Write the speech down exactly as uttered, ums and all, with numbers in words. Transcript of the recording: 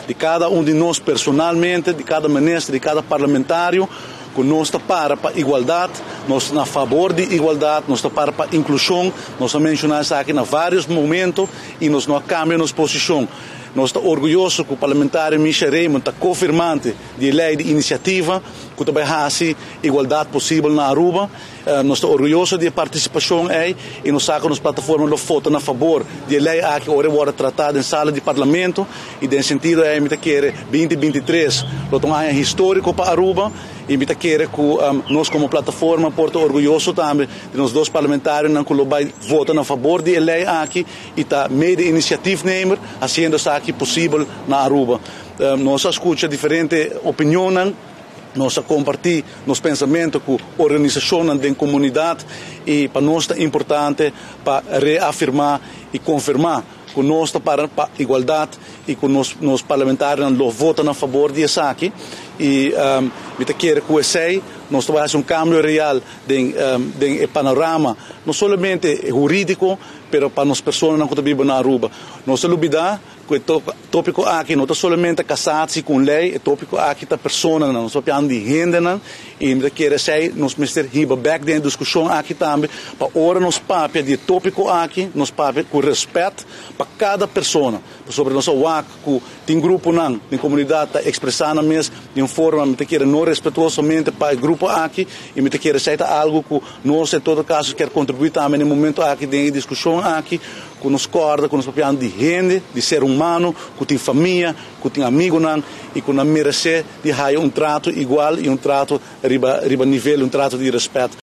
de cada um de nós personalmente, de cada ministro, de cada parlamentário, que nós está para para igualdade, nós estamos a favor de igualdade, nós estamos para para inclusão, nós estamos mencionando isso aqui em vários momentos e nós não cambiamos nossa posição. Nós estamos orgulhosos que o parlamentário Michel Raymond está confirmante de lei de iniciativa, que também há assim igualdade possível na Aruba. Uh, nós estamos orgulhosos de participação aí e nós sacamos plataforma de voto a favor de lei que agora é tratada em sala de parlamento e nesse sentido é que quer vinte vinte e três, lo tão é histórico para Aruba e me quer que um, nós como plataforma porto orgulhoso também de nós dois parlamentários que vai votar a favor de lei aqui e está meio de iniciativa nemer, fazendo isso aqui possível na Aruba. Um, nós escutamos diferentes opiniões. Nós compartilhamos nos pensamentos com organizações da comunidade e para nós é importante para reafirmar e confirmar que nós estamos para a igualdade e que nós, nós parlamentares votam a favor disso aqui. E um, eu quero que sei, nós vamos fazer um cambio real no panorama, não somente jurídico, mas para as pessoas que vivem na Aruba. Nós não olvidamos que o tópico aqui não é somente casado com lei, o tópico aqui é pessoa, não é apenas de renda, e eu quero dizer, nós precisamos ir back da discussão aqui também, para ora nos papéis de tópico aqui, nos papéis com respeito para cada pessoa, sobre nosso WAC, que tem grupo não, tem comunidade está expressando mesmo de uma forma, eu quero não respeituosa somente para o grupo aqui, e eu quero dizer algo que nós, em todo caso, quer contribuir também no momento aqui de discussão aqui, que nos corda, que nos papéis de renda, de ser humano, que tem família, que tem amigo não, e que não merece de ter um trato igual e um trato riba, riba nível, um trato de respeito